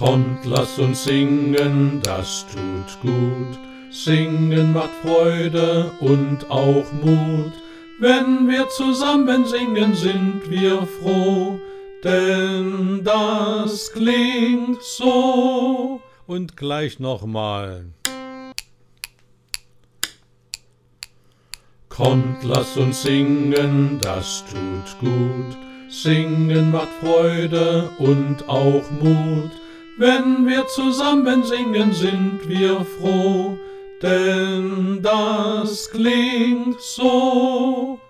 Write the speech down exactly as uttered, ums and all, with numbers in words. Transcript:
Kommt, lasst uns singen, das tut gut. Singen macht Freude und auch Mut. Wenn wir zusammen singen, sind wir froh, denn das klingt so. Und gleich nochmal. Kommt, lasst uns singen, das tut gut. Singen macht Freude und auch Mut. Wenn wir zusammen singen, sind wir froh, denn das klingt so.